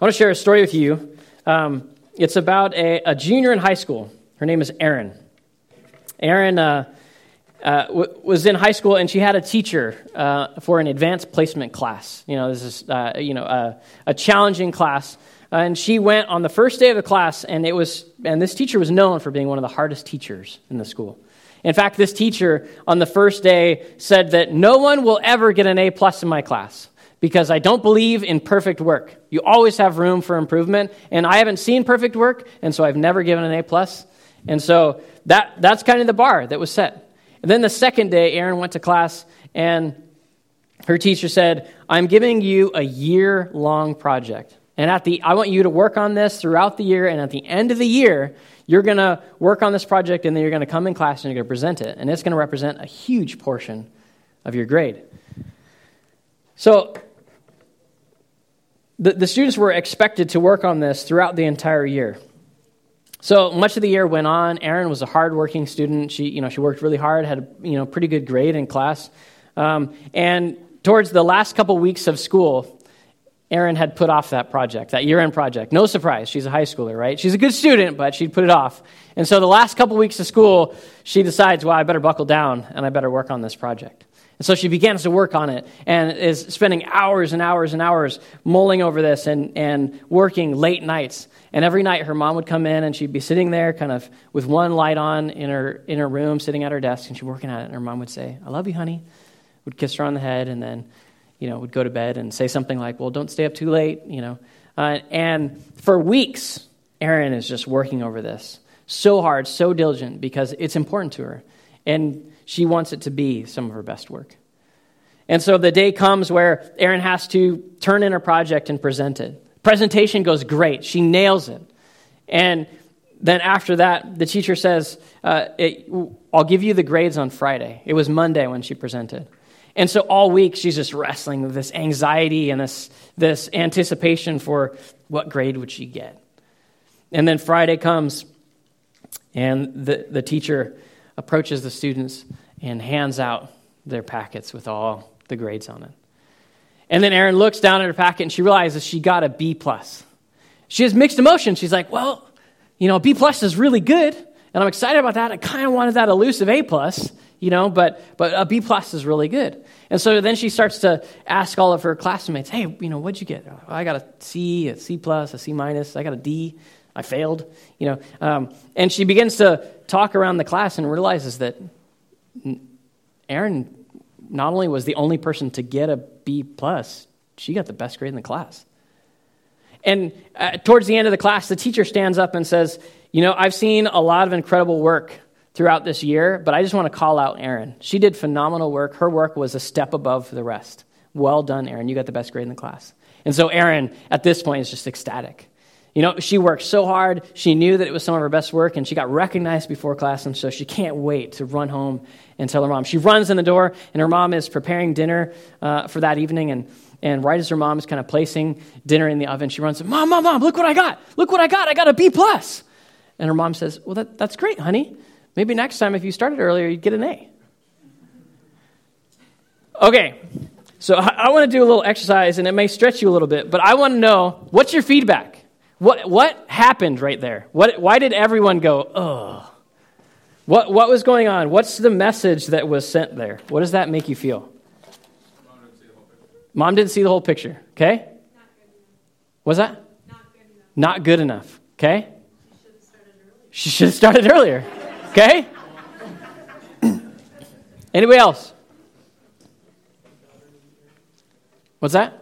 I want to share a story with you. It's about a junior in high school. Her name is Erin. Erin was in high school, and she had a teacher for an advanced placement class. This is a challenging class. And she went on the first day of the class, and this teacher was known for being one of the hardest teachers in the school. In fact, this teacher on the first day said that no one will ever get an A+ in my class because I don't believe in perfect work. You always have room for improvement, and I haven't seen perfect work, and so I've never given an A+. And so that's kind of the bar that was set. And then the second day, Erin went to class, and her teacher said, I'm giving you a year-long project. And I want you to work on this throughout the year, and at the end of the year, you're going to work on this project, and then you're going to come in class and you're going to present it. And it's going to represent a huge portion of your grade. So the students were expected to work on this throughout the entire year. So much of the year went on. Erin was a hardworking student. She worked really hard, had a pretty good grade in class. And towards the last couple weeks of school, Erin had put off that project, that year-end project. No surprise. She's a high schooler, right? She's a good student, but she'd put it off. And so the last couple weeks of school, she decides, well, I better buckle down and I better work on this project. And so she begins to work on it and is spending hours and hours and hours mulling over this and working late nights. And every night her mom would come in and she'd be sitting there kind of with one light on in her room, sitting at her desk, and she'd be working at it. And her mom would say, I love you, honey. Would kiss her on the head and then would go to bed and say something like, well, don't stay up too late, And for weeks, Erin is just working over this so hard, so diligent, because it's important to her. And she wants it to be some of her best work. And so the day comes where Erin has to turn in her project and present it. Presentation goes great. She nails it. And then after that, the teacher says, I'll give you the grades on Friday. It was Monday when she presented. And so all week, she's just wrestling with this anxiety and this anticipation for what grade would she get. And then Friday comes, and the teacher approaches the students and hands out their packets with all the grades on it. And then Erin looks down at her packet, and she realizes she got a B+. She has mixed emotions. She's like, well, a B+ is really good, and I'm excited about that. I kind of wanted that elusive A+. But a B+ is really good. And so then she starts to ask all of her classmates, hey, what'd you get? I got a C, a C+, a C-, I got a D, I failed, And she begins to talk around the class and realizes that Erin not only was the only person to get a B+, she got the best grade in the class. And towards the end of the class, the teacher stands up and says, I've seen a lot of incredible work throughout this year, but I just want to call out Erin. She did phenomenal work. Her work was a step above the rest. Well done, Erin. You got the best grade in the class. And so Erin, at this point, is just ecstatic. She worked so hard. She knew that it was some of her best work, and she got recognized before class, and so she can't wait to run home and tell her mom. She runs in the door, and her mom is preparing dinner for that evening, and right as her mom is kind of placing dinner in the oven, she runs, Mom, look what I got. Look what I got. I got a B+. And her mom says, well, that's great, honey. Maybe next time, if you started earlier, you'd get an A. Okay, so I want to do a little exercise, and it may stretch you a little bit, but I want to know, what's your feedback? What happened right there? Why did everyone go, ugh? What was going on? What's the message that was sent there? What does that make you feel? Mom didn't see the whole picture. Okay? What's that? Not good enough. Okay? She should have started earlier. Okay? Anybody else? What's that?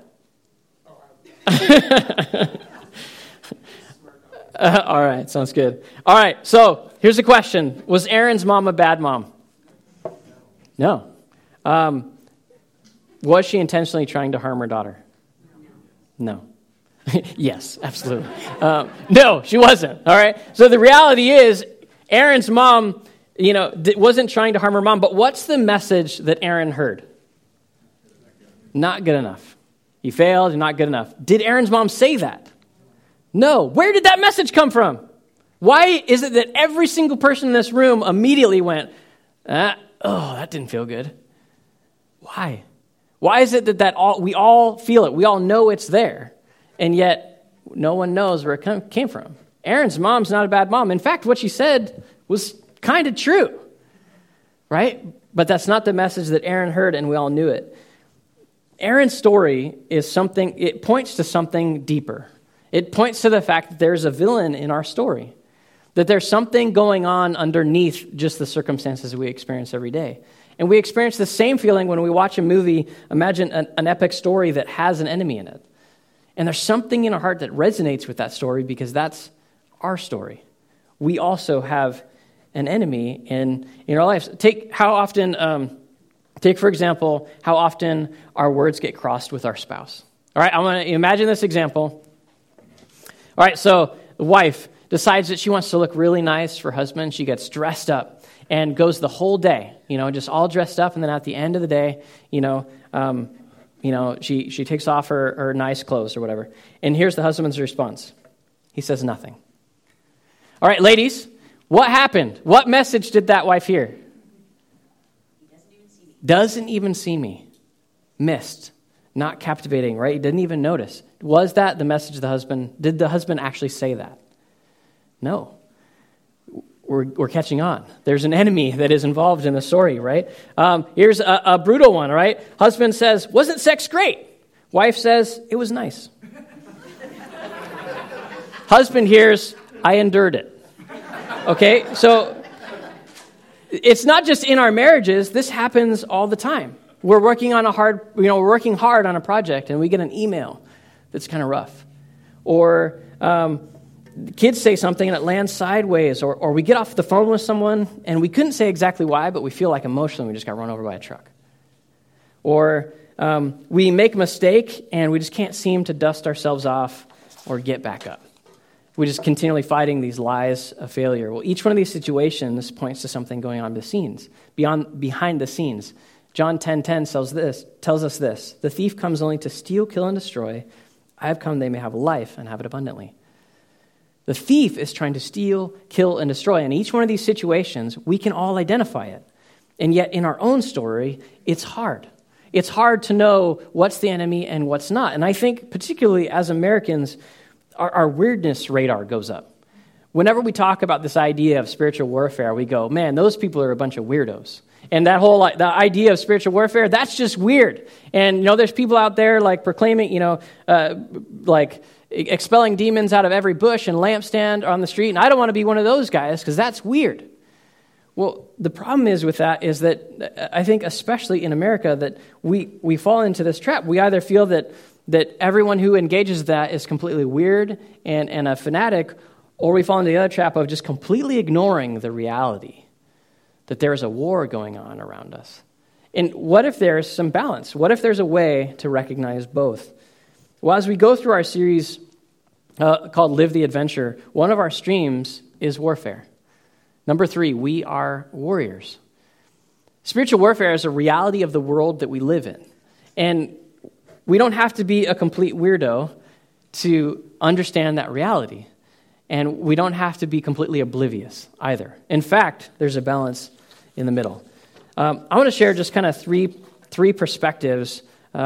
All right, sounds good. All right, so here's the question. Was Erin's mom a bad mom? No. Was she intentionally trying to harm her daughter? No. Yes, absolutely. No, she wasn't. All right? So the reality is, Erin's mom, wasn't trying to harm her mom, but what's the message that Erin heard? Not good enough. You failed, you're not good enough. Did Erin's mom say that? No. Where did that message come from? Why is it that every single person in this room immediately went, that didn't feel good? Why? Why is it that we all feel it? We all know it's there, and yet no one knows where it came from. Aaron's mom's not a bad mom. In fact, what she said was kind of true, right? But that's not the message that Aaron heard, and we all knew it. Aaron's story is something, it points to something deeper. It points to the fact that there's a villain in our story, that there's something going on underneath just the circumstances we experience every day. And we experience the same feeling when we watch a movie, imagine an epic story that has an enemy in it. And there's something in our heart that resonates with that story because that's our story. We also have an enemy in our lives. Take, for example, how often our words get crossed with our spouse. All right, I want to imagine this example. All right, so the wife decides that she wants to look really nice for her husband. She gets dressed up and goes the whole day, just all dressed up. And then at the end of the day, she takes off her nice clothes or whatever. And here's the husband's response. He says nothing. All right, ladies, what happened? What message did that wife hear? Doesn't even see me. Missed. Not captivating, right? He didn't even notice. Was that the message of the husband? Did the husband actually say that? No. We're catching on. There's an enemy that is involved in the story, right? Here's a brutal one, right? Husband says, wasn't sex great? Wife says, it was nice. Husband hears, I endured it. Okay, so it's not just in our marriages. This happens all the time. We're working hard on a project, and we get an email that's kind of rough. Or kids say something and it lands sideways, or we get off the phone with someone and we couldn't say exactly why, but we feel like emotionally we just got run over by a truck. Or we make a mistake and we just can't seem to dust ourselves off or get back up. We're just continually fighting these lies of failure. Well, each one of these situations points to something going on behind the scenes. John 10:10 tells us this: the thief comes only to steal, kill, and destroy. I have come they may have life and have it abundantly. The thief is trying to steal, kill, and destroy. In each one of these situations, we can all identify it. And yet in our own story, it's hard. It's hard to know what's the enemy and what's not. And I think particularly as Americans, our weirdness radar goes up. Whenever we talk about this idea of spiritual warfare, we go, man, those people are a bunch of weirdos. And the idea of spiritual warfare, that's just weird. And, there's people out there like proclaiming, like expelling demons out of every bush and lampstand on the street. And I don't want to be one of those guys because that's weird. Well, the problem is with that is that I think especially in America that we fall into this trap. We either feel that everyone who engages that is completely weird and a fanatic, or we fall into the other trap of just completely ignoring the reality that there is a war going on around us. And what if there's some balance? What if there's a way to recognize both? Well, as we go through our series called Live the Adventure, one of our streams is warfare. Number 3, we are warriors. Spiritual warfare is a reality of the world that we live in. And we don't have to be a complete weirdo to understand that reality. And we don't have to be completely oblivious either. In fact, there's a balance in the middle. I want to share just kind of three perspectives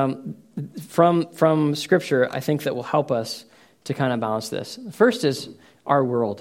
from Scripture, I think, that will help us to kind of balance this. The first is our world.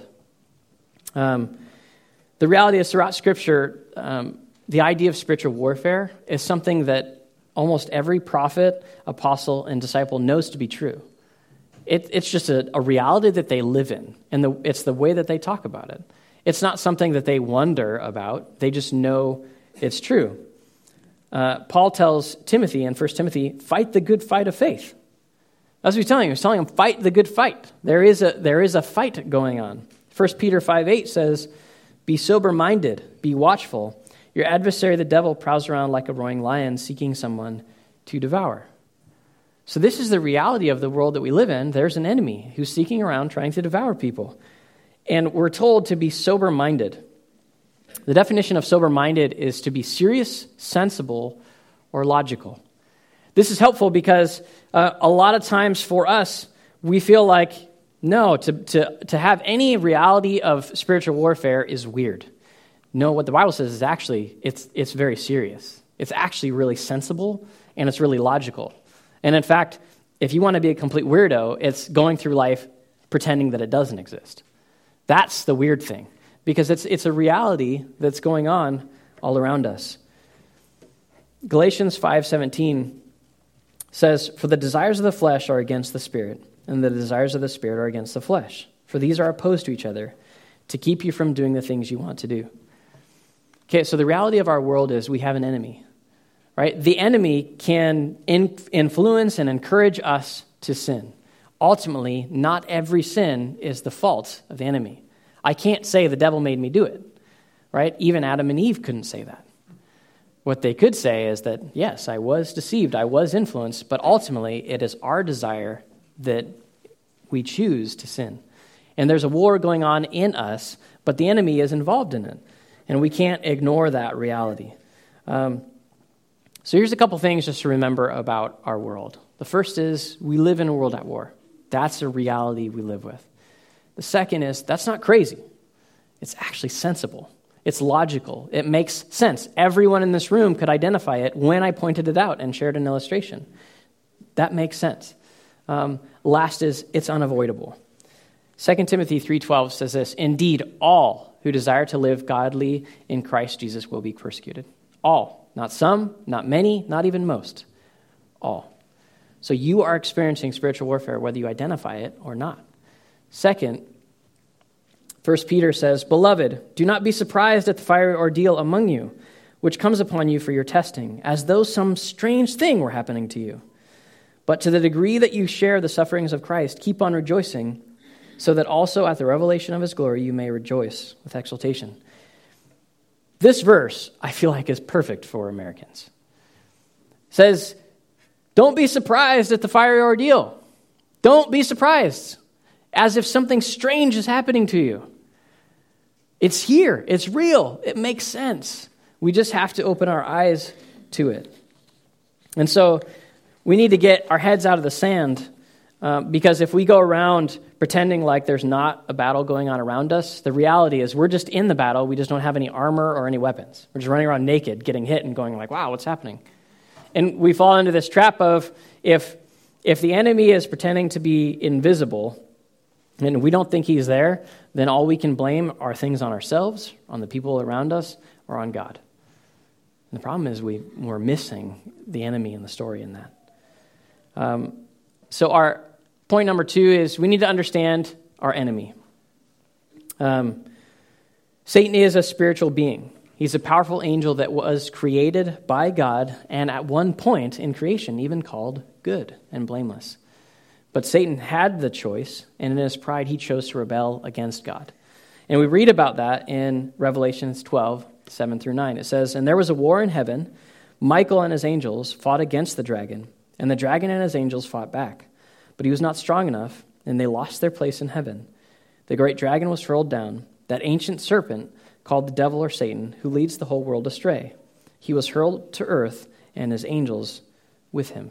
The reality is throughout Scripture, the idea of spiritual warfare is something that almost every prophet, apostle, and disciple knows to be true. It's just a reality that they live in, and it's the way that they talk about it. It's not something that they wonder about. They just know it's true. Paul tells Timothy in 1 Timothy, fight the good fight of faith. That's what he's telling him. He's telling him, fight the good fight. There is a fight going on. 1 Peter 5:8 says, be sober-minded, be watchful. Your adversary, the devil, prowls around like a roaring lion, seeking someone to devour. So this is the reality of the world that we live in. There's an enemy who's seeking around trying to devour people. And we're told to be sober-minded. The definition of sober-minded is to be serious, sensible, or logical. This is helpful because a lot of times for us, we feel like, no, to have any reality of spiritual warfare is weird. No, what the Bible says is actually, it's very serious. It's actually really sensible, and it's really logical. And in fact, if you want to be a complete weirdo, it's going through life pretending that it doesn't exist. That's the weird thing, because it's a reality that's going on all around us. Galatians 5:17 says, "For the desires of the flesh are against the Spirit, and the desires of the Spirit are against the flesh. For these are opposed to each other, to keep you from doing the things you want to do." Okay, so the reality of our world is we have an enemy, right? The enemy can influence and encourage us to sin. Ultimately, not every sin is the fault of the enemy. I can't say the devil made me do it, right? Even Adam and Eve couldn't say that. What they could say is that, yes, I was deceived, I was influenced, but ultimately it is our desire that we choose to sin. And there's a war going on in us, but the enemy is involved in it, and we can't ignore that reality. So here's a couple things just to remember about our world. The first is we live in a world at war. That's a reality we live with. The second is that's not crazy. It's actually sensible. It's logical. It makes sense. Everyone in this room could identify it when I pointed it out and shared an illustration. That makes sense. Last is it's unavoidable. 2 Timothy 3:12 says this, "Indeed, all who desire to live godly in Christ Jesus will be persecuted." All. Not some, not many, not even most. All. So you are experiencing spiritual warfare whether you identify it or not. Second, 1 Peter says, "Beloved, do not be surprised at the fiery ordeal among you, which comes upon you for your testing, as though some strange thing were happening to you. But to the degree that you share the sufferings of Christ, keep on rejoicing, so that also at the revelation of his glory you may rejoice with exultation." This verse, I feel like, is perfect for Americans. It says, don't be surprised at the fiery ordeal. Don't be surprised, as if something strange is happening to you. It's here. It's real. It makes sense. We just have to open our eyes to it. And so we need to get our heads out of the sand, because if we go around pretending like there's not a battle going on around us, the reality is we're just in the battle. We just don't have any armor or any weapons. We're just running around naked, getting hit and going like, wow, what's happening? And we fall into this trap of if the enemy is pretending to be invisible and we don't think he's there, then all we can blame are things on ourselves, on the people around us, or on God. And the problem is we're missing the enemy in the story in that. So our point number 2 is we need to understand our enemy. Satan is a spiritual being. He's a powerful angel that was created by God and at one point in creation even called good and blameless. But Satan had the choice, and in his pride he chose to rebel against God. And we read about that in Revelation 12, 7 through 9. It says, "And there was a war in heaven. Michael and his angels fought against the dragon, and the dragon and his angels fought back. But he was not strong enough, and they lost their place in heaven. The great dragon was hurled down, that ancient serpent called the devil or Satan, who leads the whole world astray. He was hurled to earth, and his angels with him."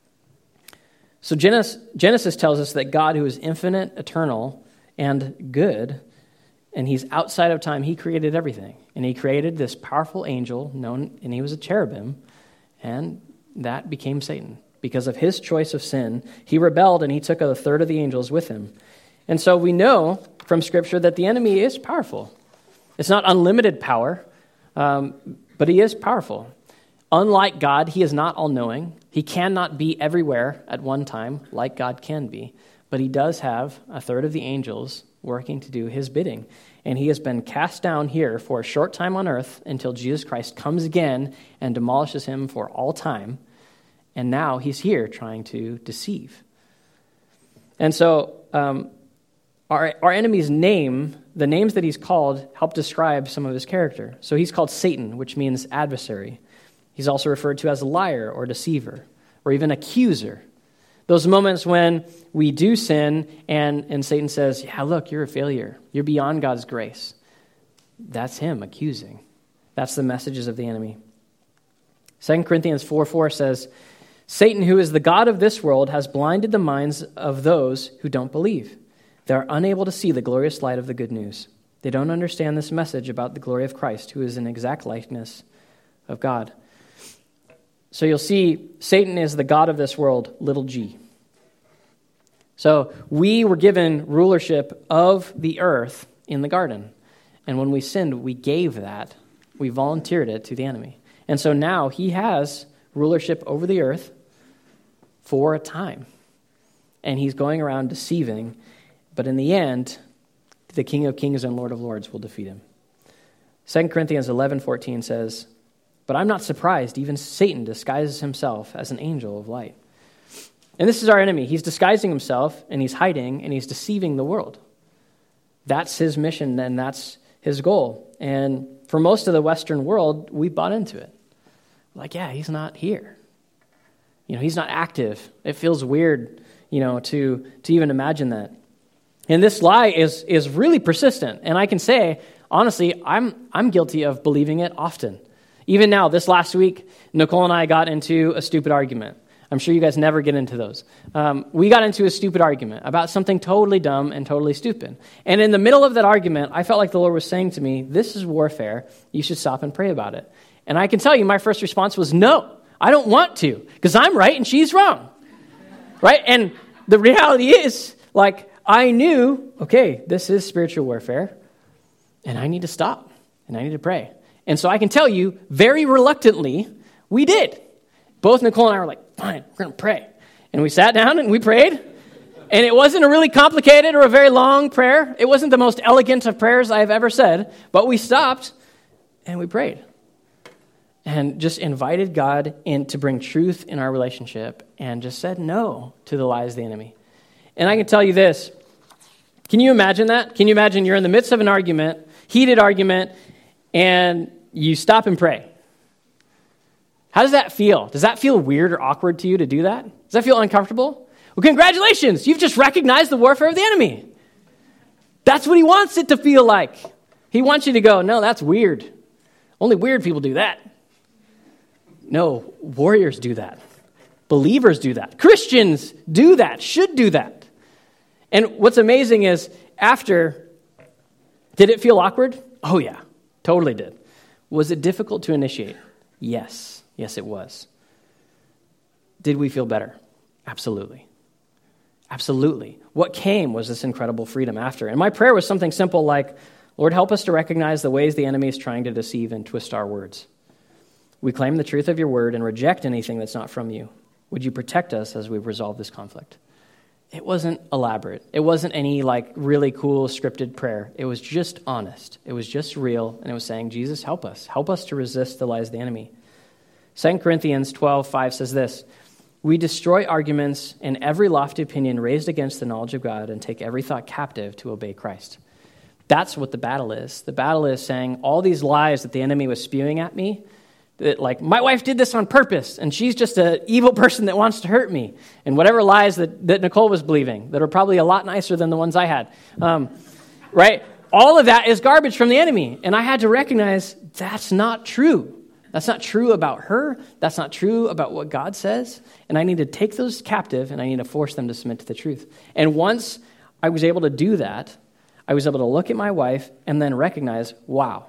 So Genesis tells us that God, who is infinite, eternal, and good, and he's outside of time, he created everything. And he created this powerful angel, and he was a cherubim, and that became Satan. Because of his choice of sin, he rebelled, and he took a third of the angels with him. And so we know from Scripture that the enemy is powerful. It's not unlimited power, but he is powerful. Unlike God, he is not all-knowing. He cannot be everywhere at one time like God can be, but he does have a third of the angels working to do his bidding. And he has been cast down here for a short time on earth until Jesus Christ comes again and demolishes him for all time. And now he's here trying to deceive. And so our enemy's name, the names that he's called, help describe some of his character. So he's called Satan, which means adversary. He's also referred to as a liar or deceiver or even accuser. Those moments when we do sin and Satan says, yeah, look, you're a failure. You're beyond God's grace. That's him accusing. That's the messages of the enemy. 2 Corinthians 4:4 says, "Satan, who is the god of this world, has blinded the minds of those who don't believe. They are unable to see the glorious light of the good news. They don't understand this message about the glory of Christ, who is an exact likeness of God." So you'll see Satan is the god of this world, little g. So we were given rulership of the earth in the garden. And when we sinned, we gave that. We volunteered it to the enemy. And so now he has rulership over the earth for a time. And he's going around deceiving. But in the end, the King of Kings and Lord of Lords will defeat him. 2 Corinthians 11:14 says, "But I'm not surprised. Even Satan disguises himself as an angel of light." And this is our enemy. He's disguising himself, and he's hiding, and he's deceiving the world. That's his mission, and that's his goal. And for most of the Western world, we bought into it. Like, yeah, he's not here. He's not active. It feels weird, to even imagine that. And this lie is really persistent. And I can say, honestly, I'm guilty of believing it often. Even now, this last week, Nicole and I got into a stupid argument. I'm sure you guys never get into those. We got into a stupid argument about something totally dumb and totally stupid. And in the middle of that argument, I felt like the Lord was saying to me, this is warfare. You should stop and pray about it. And I can tell you, my first response was, no, I don't want to, because I'm right and she's wrong. Right? And the reality is, I knew, okay, this is spiritual warfare, and I need to stop, and I need to pray. And so I can tell you, very reluctantly, we did. Both Nicole and I were like, fine, we're going to pray. And we sat down and we prayed. And it wasn't a really complicated or a very long prayer. It wasn't the most elegant of prayers I have ever said. But we stopped and we prayed. And just invited God in to bring truth in our relationship. And just said no to the lies of the enemy. And I can tell you this. Can you imagine that? Can you imagine you're in the midst of an argument, heated argument, and you stop and pray? How does that feel? Does that feel weird or awkward to you to do that? Does that feel uncomfortable? Well, congratulations. You've just recognized the warfare of the enemy. That's what he wants it to feel like. He wants you to go, no, that's weird. Only weird people do that. No, warriors do that. Believers do that. Christians do that, should do that. And what's amazing is after, did it feel awkward? Oh yeah, totally did. Was it difficult to initiate? Yes. Yes, it was. Did we feel better? Absolutely. Absolutely. What came was this incredible freedom after. And my prayer was something simple like, Lord, help us to recognize the ways the enemy is trying to deceive and twist our words. We claim the truth of your word and reject anything that's not from you. Would you protect us as we resolve this conflict? It wasn't elaborate. It wasn't any really cool scripted prayer. It was just honest. It was just real. And it was saying, Jesus, help us. Help us to resist the lies of the enemy. 2 Corinthians 12:5 says this, we destroy arguments and every lofty opinion raised against the knowledge of God and take every thought captive to obey Christ. That's what the battle is. The battle is saying all these lies that the enemy was spewing at me, that my wife did this on purpose and she's just an evil person that wants to hurt me. And whatever lies that Nicole was believing that are probably a lot nicer than the ones I had. Right? All of that is garbage from the enemy. And I had to recognize that's not true. That's not true about her. That's not true about what God says. And I need to take those captive and I need to force them to submit to the truth. And once I was able to do that, I was able to look at my wife and then recognize, wow,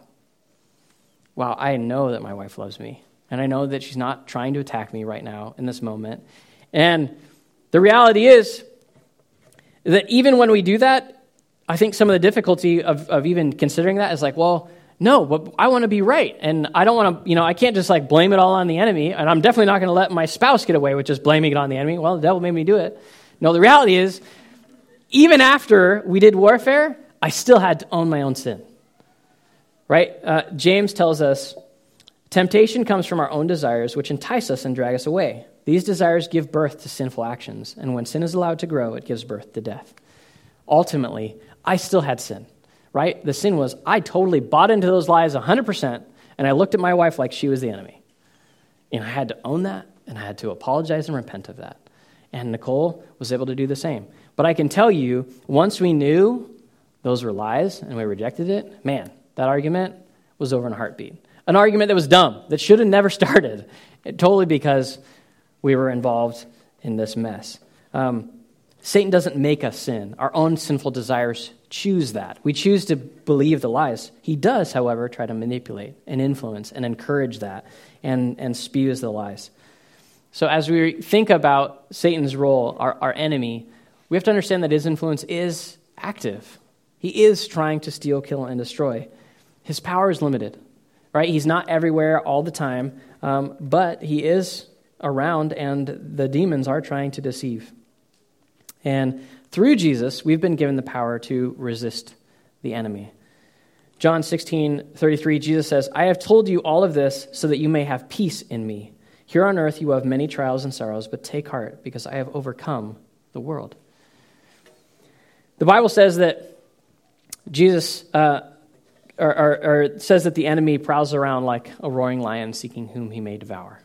I know that my wife loves me. And I know that she's not trying to attack me right now in this moment. And the reality is that even when we do that, I think some of the difficulty of even considering that is no, but I want to be right. And I don't want to, I can't just blame it all on the enemy. And I'm definitely not going to let my spouse get away with just blaming it on the enemy. Well, the devil made me do it. No, the reality is, even after we did warfare, I still had to own my own sin. Right? James tells us, temptation comes from our own desires, which entice us and drag us away. These desires give birth to sinful actions. And when sin is allowed to grow, it gives birth to death. Ultimately, I still had sin. Right? The sin was I totally bought into those lies 100%, and I looked at my wife like she was the enemy. And I had to own that, and I had to apologize and repent of that. And Nicole was able to do the same. But I can tell you, once we knew those were lies and we rejected it, man, that argument was over in a heartbeat. An argument that was dumb, that should have never started, totally because we were involved in this mess. Satan doesn't make us sin. Our own sinful desires choose that. We choose to believe the lies. He does, however, try to manipulate and influence and encourage that and spews the lies. So as we think about Satan's role, our enemy, we have to understand that his influence is active. He is trying to steal, kill, and destroy. His power is limited, right? He's not everywhere all the time, but he is around, and the demons are trying to deceive. And through Jesus, we've been given the power to resist the enemy. John 16:33, Jesus says, I have told you all of this so that you may have peace in me. Here on earth you have many trials and sorrows, but take heart, because I have overcome the world. The Bible says that Jesus says that the enemy prowls around like a roaring lion seeking whom he may devour.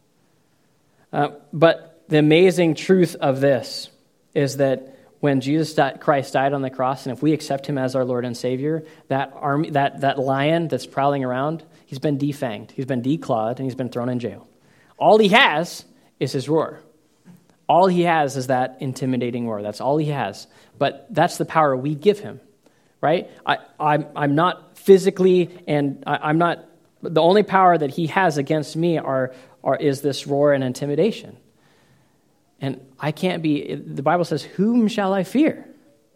But the amazing truth of this is that when Jesus Christ died on the cross, and if we accept him as our Lord and Savior, that lion that's prowling around, he's been defanged, he's been declawed, and he's been thrown in jail. All he has is his roar. All he has is that intimidating roar. That's all he has. But that's the power we give him, right? I'm not physically, and I'm not, the only power that he has against me is this roar and intimidation. And I can't be, the Bible says, whom shall I fear?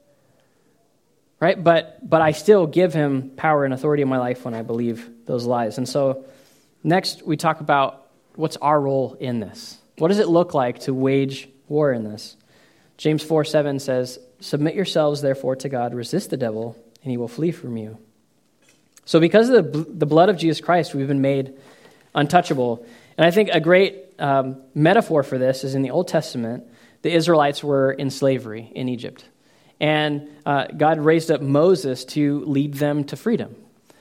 Right? But I still give him power and authority in my life when I believe those lies. And so next we talk about what's our role in this. What does it look like to wage war in this? James 4:7 says, submit yourselves therefore to God, resist the devil, and he will flee from you. So because of the blood of Jesus Christ, we've been made untouchable. And I think a great metaphor for this is in the Old Testament, the Israelites were in slavery in Egypt. And God raised up Moses to lead them to freedom.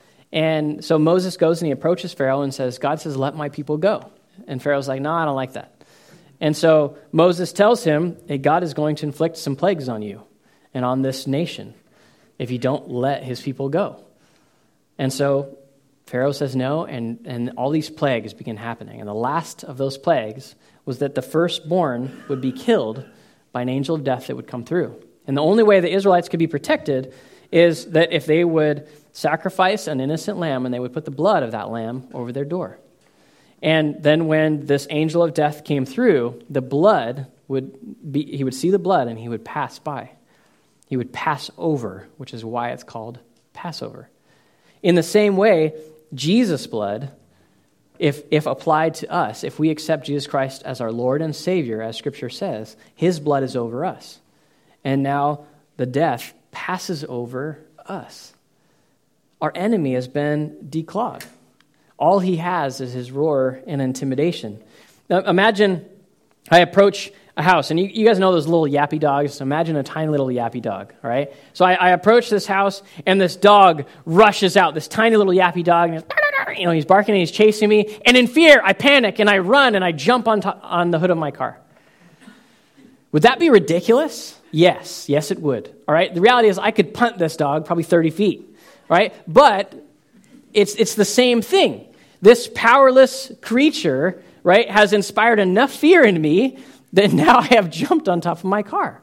And so Moses goes and he approaches Pharaoh and says, God says, let my people go. And Pharaoh's like, no, I don't like that. And so Moses tells him, hey, God is going to inflict some plagues on you and on this nation if you don't let his people go. And so Pharaoh says no, and all these plagues begin happening. And the last of those plagues was that the firstborn would be killed by an angel of death that would come through. And the only way the Israelites could be protected is that if they would sacrifice an innocent lamb and they would put the blood of that lamb over their door. And then when this angel of death came through, the blood he would see the blood and he would pass by. He would pass over, which is why it's called Passover. In the same way, Jesus' blood, if applied to us, if we accept Jesus Christ as our Lord and Savior, as Scripture says, his blood is over us. And now the death passes over us. Our enemy has been declawed. All he has is his roar and intimidation. Now, imagine I approach a house, and you guys know those little yappy dogs. Imagine a tiny little yappy dog, all right? So I approach this house, and this dog rushes out, this tiny little yappy dog, and he's barking and he's chasing me, and in fear, I panic, and I run, and I jump on the hood of my car. Would that be ridiculous? Yes, it would, all right? The reality is I could punt this dog probably 30 feet, right? But it's the same thing. This powerless creature, right, has inspired enough fear in me that now I have jumped on top of my car.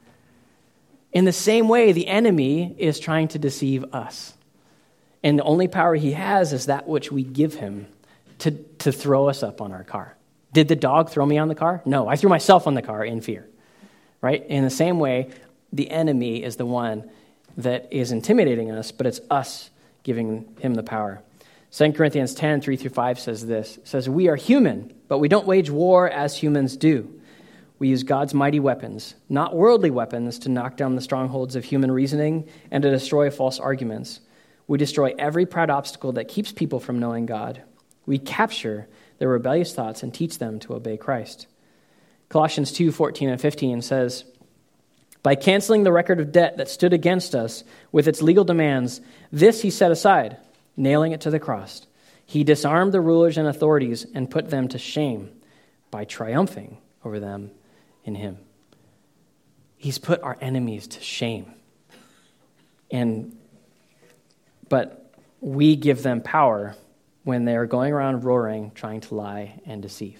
In the same way, the enemy is trying to deceive us. And the only power he has is that which we give him to throw us up on our car. Did the dog throw me on the car? No, I threw myself on the car in fear. Right? In the same way, the enemy is the one that is intimidating us, but it's us giving him the power. 2 Corinthians 10, 3-5 says this. It says, we are human, but we don't wage war as humans do. We use God's mighty weapons, not worldly weapons, to knock down the strongholds of human reasoning and to destroy false arguments. We destroy every proud obstacle that keeps people from knowing God. We capture their rebellious thoughts and teach them to obey Christ. Colossians 2, 14 and 15 says, by canceling the record of debt that stood against us with its legal demands, this he set aside, nailing it to the cross. He disarmed the rulers and authorities and put them to shame by triumphing over them in him. He's put our enemies to shame. But we give them power when they are going around roaring, trying to lie and deceive.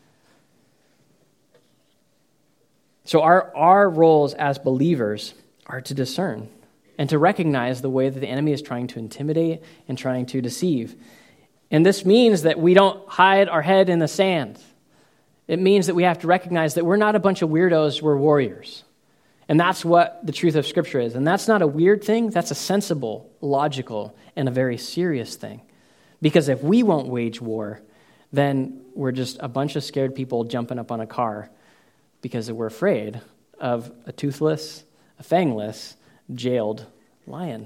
So our roles as believers are to discern and to recognize the way that the enemy is trying to intimidate and trying to deceive. And this means that we don't hide our head in the sand. It means that we have to recognize that we're not a bunch of weirdos, we're warriors. And that's what the truth of Scripture is. And that's not a weird thing. That's a sensible, logical, and a very serious thing. Because if we won't wage war, then we're just a bunch of scared people jumping up on a car because we're afraid of a toothless, a fangless, jailed lion.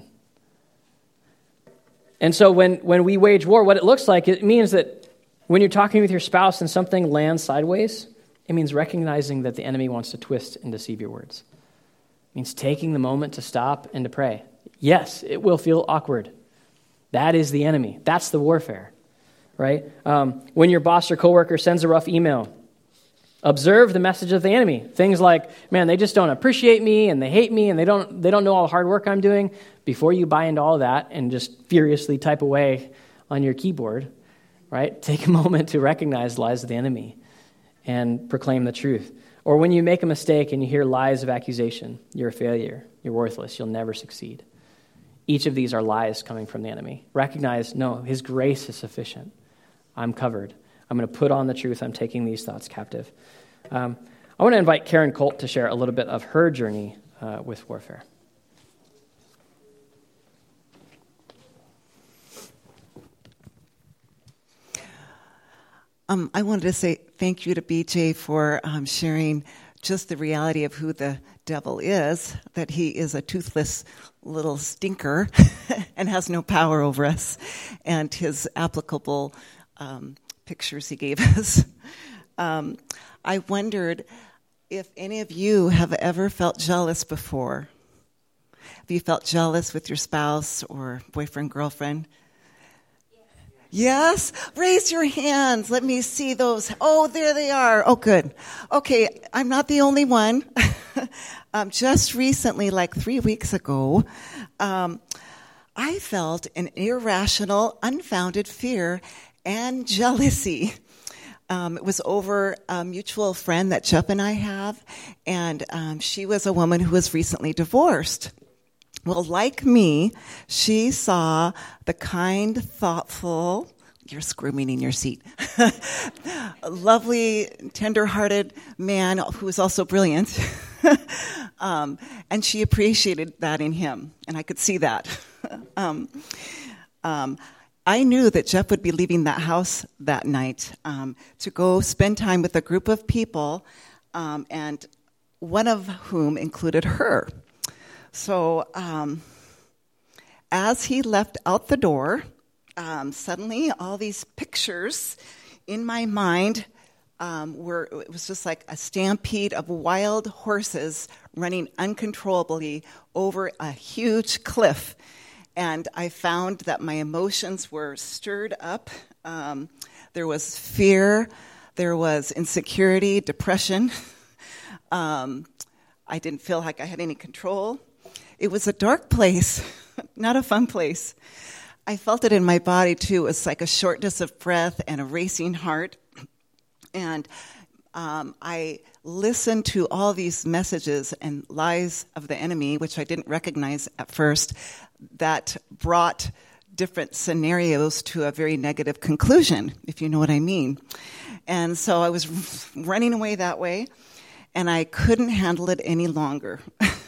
And so when we wage war, what it looks like, it means that when you're talking with your spouse and something lands sideways, it means recognizing that the enemy wants to twist and deceive your words. It means taking the moment to stop and to pray. Yes, it will feel awkward. That is the enemy. That's the warfare, right? When your boss or coworker sends a rough email, observe the message of the enemy. Things like, man, they just don't appreciate me, and they hate me, and they don't know all the hard work I'm doing. Before you buy into all of that and just furiously type away on your keyboard, right? Take a moment to recognize the lies of the enemy and proclaim the truth. Or when you make a mistake and you hear lies of accusation, you're a failure, you're worthless, you'll never succeed. Each of these are lies coming from the enemy. Recognize, no, his grace is sufficient. I'm covered. I'm going to put on the truth. I'm taking these thoughts captive. I want to invite Karen Colt to share a little bit of her journey with warfare. I wanted to say thank you to BJ for sharing just the reality of who the devil is, that he is a toothless little stinker and has no power over us, and his applicable pictures he gave us. I wondered if any of you have ever felt jealous before. Have you felt jealous with your spouse or boyfriend, girlfriend? Yes? Raise your hands. Let me see those. Oh, there they are. Oh, good. Okay, I'm not the only one. Just recently, like 3 weeks ago, I felt an irrational, unfounded fear and jealousy. It was over a mutual friend that Jeff and I have, and she was a woman who was recently divorced. Well, like me, she saw the kind, thoughtful, you're squirming in your seat, lovely, tender-hearted man who was also brilliant. And she appreciated that in him, and I could see that. I knew that Jeff would be leaving that house that night to go spend time with a group of people, and one of whom included her. So as he left out the door, suddenly all these pictures in my mind it was just like a stampede of wild horses running uncontrollably over a huge cliff. And I found that my emotions were stirred up. There was fear, there was insecurity, depression. I didn't feel like I had any control. It was a dark place, not a fun place. I felt it in my body, too. It was like a shortness of breath and a racing heart. And I listened to all these messages and lies of the enemy, which I didn't recognize at first, that brought different scenarios to a very negative conclusion, if you know what I mean. And so I was running away that way, and I couldn't handle it any longer.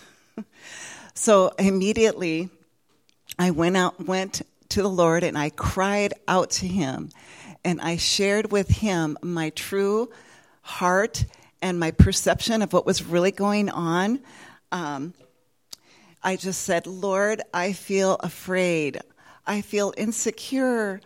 So immediately, I went to the Lord, and I cried out to him, and I shared with him my true heart and my perception of what was really going on. I just said, Lord, I feel afraid. I feel insecure.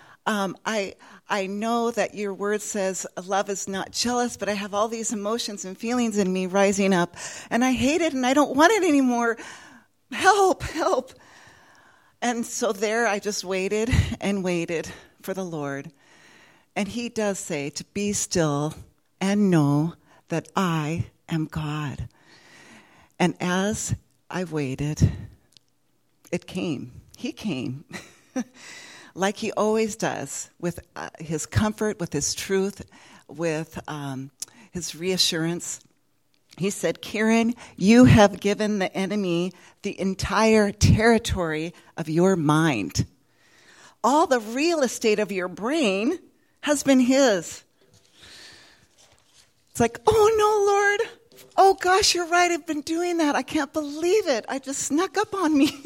I know that your word says love is not jealous, but I have all these emotions and feelings in me rising up, and I hate it, and I don't want it anymore. Help, help. And so there I just waited and waited for the Lord. And he does say to be still and know that I am God. And as I waited, it came. He came. Like he always does, with his comfort, with his truth, with his reassurance. He said, Karen, you have given the enemy the entire territory of your mind. All the real estate of your brain has been his. It's like, oh no, Lord, oh gosh, you're right, I've been doing that. I can't believe it. I just snuck up on me.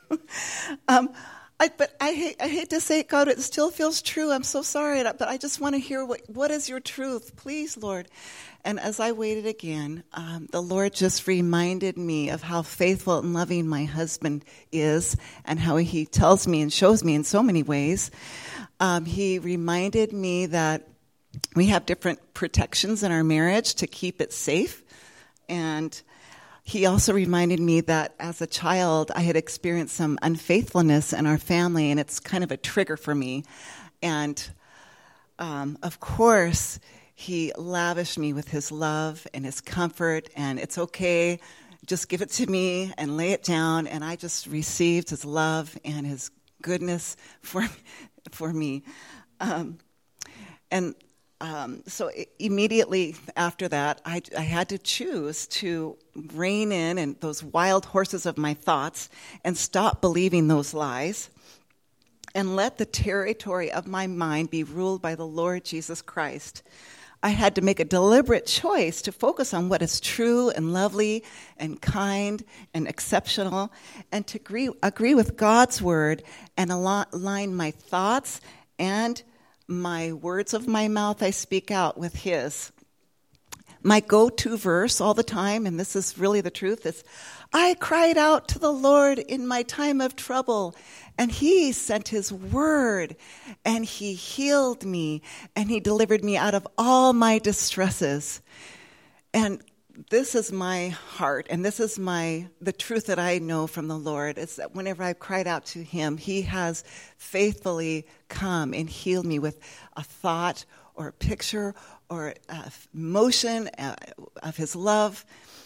But I hate to say it, God, it still feels true. I'm so sorry, but I just want to hear what is your truth, please, Lord. And as I waited again, the Lord just reminded me of how faithful and loving my husband is and how he tells me and shows me in so many ways. He reminded me that we have different protections in our marriage to keep it safe. And he also reminded me that as a child, I had experienced some unfaithfulness in our family, and it's kind of a trigger for me. And of course, he lavished me with his love and his comfort, and it's okay, just give it to me and lay it down. And I just received his love and his goodness for me. So immediately after that, I had to choose to rein in and those wild horses of my thoughts and stop believing those lies and let the territory of my mind be ruled by the Lord Jesus Christ. I had to make a deliberate choice to focus on what is true and lovely and kind and exceptional, and to agree with God's word and align my thoughts and my words of my mouth I speak out with his. My go-to verse all the time, and this is really the truth, is, I cried out to the Lord in my time of trouble, and he sent his word, and he healed me, and he delivered me out of all my distresses. And this is my heart, and this is the truth that I know from the Lord, is that whenever I've cried out to him, he has faithfully come and healed me with a thought or a picture or a motion of his love.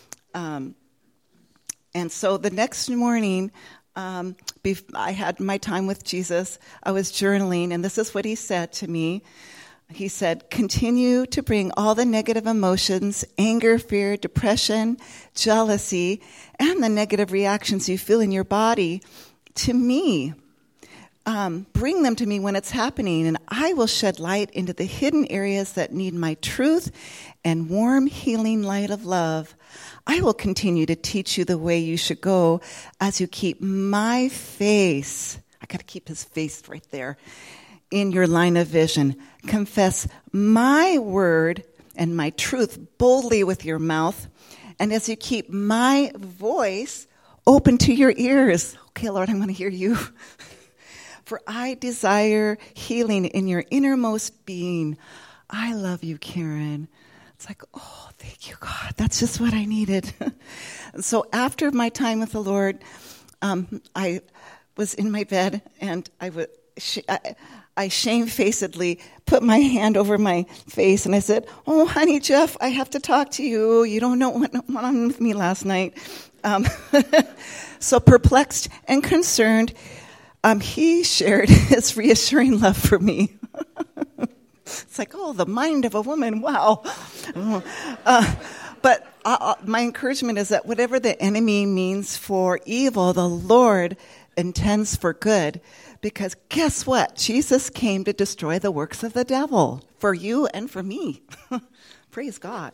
And so the next morning, I had my time with Jesus. I was journaling, and this is what he said to me. He said, continue to bring all the negative emotions, anger, fear, depression, jealousy, and the negative reactions you feel in your body to me. Bring them to me when it's happening, and I will shed light into the hidden areas that need my truth and warm, healing light of love. I will continue to teach you the way you should go as you keep my face. I got to keep his face right there. In your line of vision. Confess my word and my truth boldly with your mouth. And as you keep my voice open to your ears. Okay, Lord, I want to hear you. For I desire healing in your innermost being. I love you, Karen. It's like, oh, thank you, God. That's just what I needed. So after my time with the Lord, I was in my bed, and I shamefacedly put my hand over my face, and I said, oh, honey, Jeff, I have to talk to you. You don't know what went on with me last night. So perplexed and concerned, he shared his reassuring love for me. It's like, oh, the mind of a woman, wow. But my encouragement is that whatever the enemy means for evil, the Lord intends for good. Because guess what? Jesus came to destroy the works of the devil for you and for me. Praise God.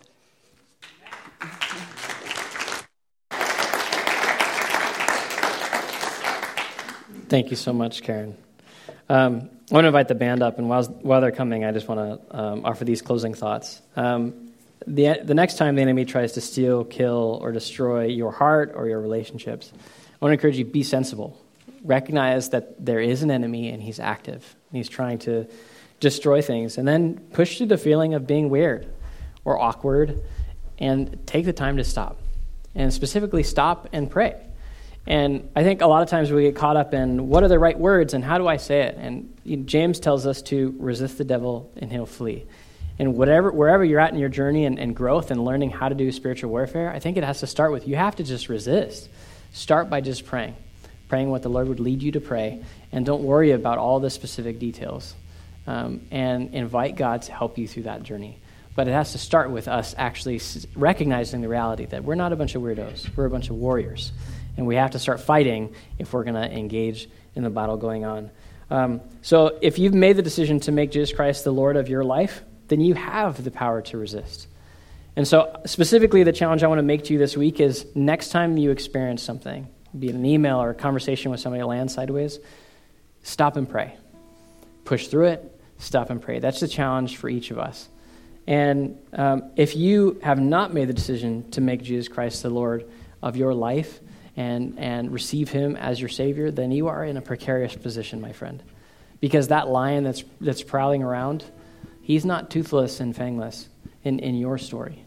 Thank you so much, Karen. I want to invite the band up, and while they're coming, I just want to offer these closing thoughts. The next time the enemy tries to steal, kill, or destroy your heart or your relationships, I want to encourage you, be sensible. Recognize that there is an enemy and he's active. He's trying to destroy things. And then push through the feeling of being weird or awkward and take the time to stop. And specifically stop and pray. And I think a lot of times we get caught up in what are the right words and how do I say it? And James tells us to resist the devil and he'll flee. And wherever you're at in your journey and growth and learning how to do spiritual warfare, I think it has to start with you have to just resist. Start by just praying what the Lord would lead you to pray, and don't worry about all the specific details, and invite God to help you through that journey. But it has to start with us actually recognizing the reality that we're not a bunch of weirdos, we're a bunch of warriors, and we have to start fighting if we're going to engage in the battle going on. So if you've made the decision to make Jesus Christ the Lord of your life, then you have the power to resist. And so specifically the challenge I want to make to you this week is next time you experience something, be it an email or a conversation with somebody that lands sideways, stop and pray. Push through it, stop and pray. That's the challenge for each of us. And if you have not made the decision to make Jesus Christ the Lord of your life and receive him as your Savior, then you are in a precarious position, my friend. Because that lion that's prowling around, he's not toothless and fangless in your story.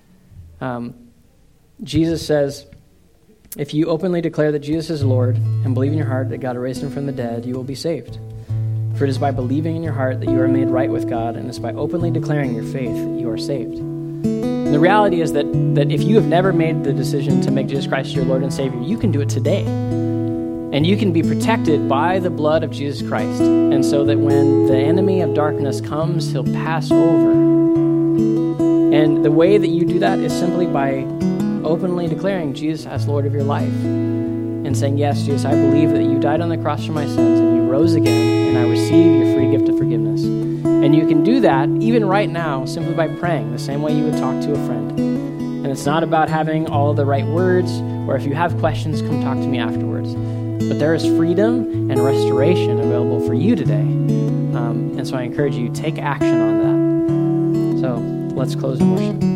Jesus says, if you openly declare that Jesus is Lord and believe in your heart that God raised him from the dead, you will be saved. For it is by believing in your heart that you are made right with God, and it's by openly declaring your faith that you are saved. And the reality is that if you have never made the decision to make Jesus Christ your Lord and Savior, you can do it today. And you can be protected by the blood of Jesus Christ. And so that when the enemy of darkness comes, he'll pass over. And the way that you do that is simply by openly declaring Jesus as Lord of your life and saying, yes, Jesus, I believe that you died on the cross for my sins and you rose again, and I receive your free gift of forgiveness. And you can do that even right now simply by praying the same way you would talk to a friend. And it's not about having all the right words, or if you have questions, come talk to me afterwards. But there is freedom and restoration available for you today. And so I encourage you, take action on that. So let's close in worship.